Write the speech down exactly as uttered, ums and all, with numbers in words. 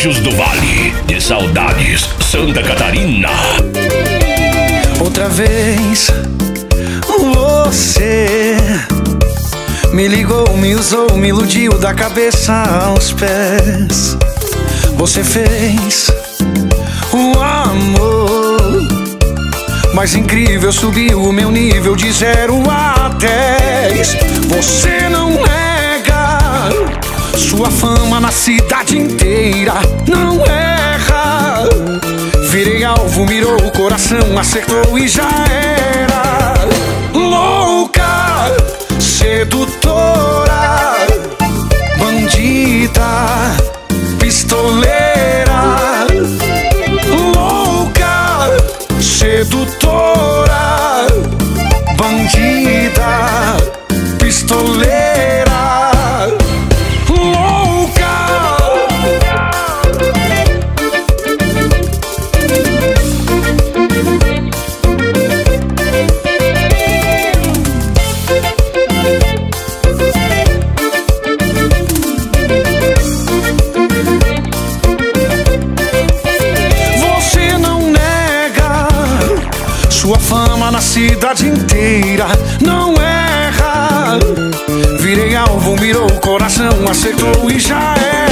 Anjos do Vale, de Saudades, Santa Catarina. Outra vez você me ligou, me usou, me iludiu da cabeça aos pés. Você fez o amor mais incrível, subiu o meu nível de zero a dez. Você não nega sua fama na cidade inteira, não erra. Virei alvo, mirou o coração, acertou e já era. Louca, sedutora, bandida, pistoleira. Louca, sedutora, bandida, pistoleira. Sua fama na cidade inteira, não erra. Virei alvo, mirou o coração, acertou e já era.